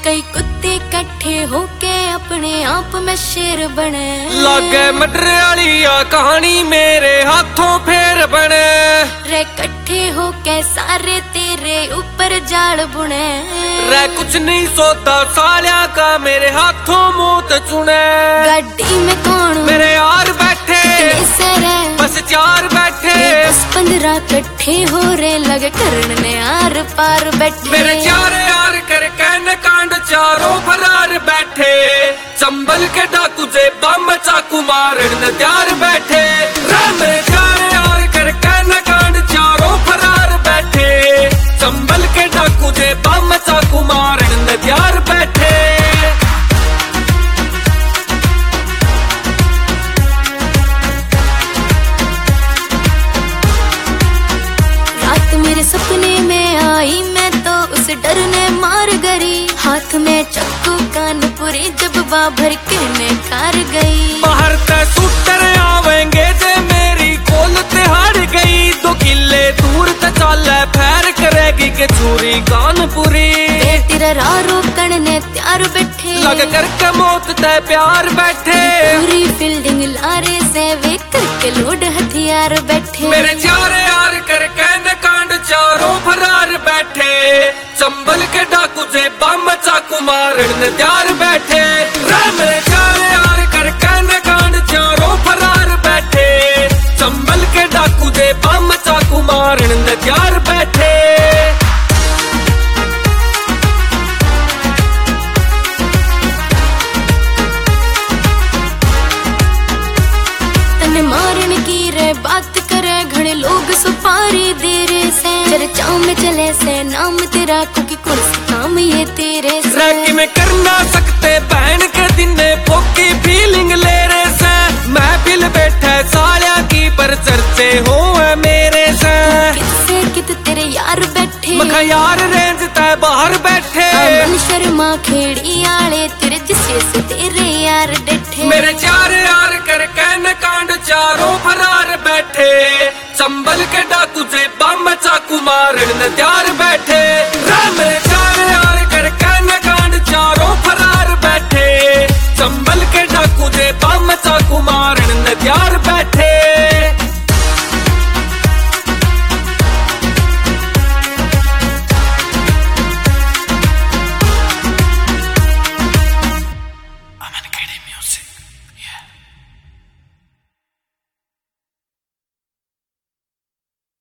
कई कुत्ते इकट्ठे होके अपने आप में शेर बने। लागे मडरे वाली आ कहानी मेरे हाथों फेर बने। रे इकट्ठे होके सारे तेरे ऊपर जाल बुने। रे कुछ नहीं सोता सालिया का मेरे हाथों मौत चुने। गाड़ी में कौन मेरे यार बैठे बस 4 बैठे। 10-15 इकट्ठे हो रे लगे करने आर पार बैठे। मेरे 4 यार कर कहने कांड चारों फरार बैठे। चंबल के डाकू जे बम चाकू मारन तैयार बैठे। मेरे 4 यार कर कहने कांड चारों फरार बैठे। चंबल के डाकू जे बम चाकू मारन तैयार बैठे। मेरे सपने में आई मैं तो उस डर ने मार गई। हाथ में चक्कू कानपुरी जब बाभर के में कार गई। बाहर ते सूटर आवेंगे जे मेरी कोल ते हार गई। 2 किले दूर ते चाले फैर करेगी के चूरी कानपुरी। तेरा राह रोकण ने त्यार बैठे। लग करके मौत ते प्यार बैठे। पूरी फील्डिंग लारे से वे करके लोड हथियार बैठे। मेरे 4 यार कर कहने कांड चारों फरार बैठे। चंबल के डाकू जे बम चाकू मारन तैयार बैठे। मेरे 4 यार कर कहने कांड चारों फरार बैठे। चंबल के डाकू जे बम चाकू मारन तैयार बैठे। मारन की रे बात करे घड़े लोग सुपारी दे रे से। चर्चाओं में चले से नाम तेरा कुकी कुर्सी काम ये तेरे से। कि मैं कर ना सकते बहन के दिन पोकी फीलिंग ले रे से। महफिल बैठे सालिया की पर चर्चे हो मेरे से। कितसे कित तेरे यार बैठे। मखा यार रेंज तय बाहर बैठे। अमन शर्मा खेड़ी आले तेरे जिसे से तेरे यार डटे। मेरे 4 यार कर कहने कांड चारों फरार बैठे। चंबल के डाकू जे बम चाकू मारन तैयार बैठे।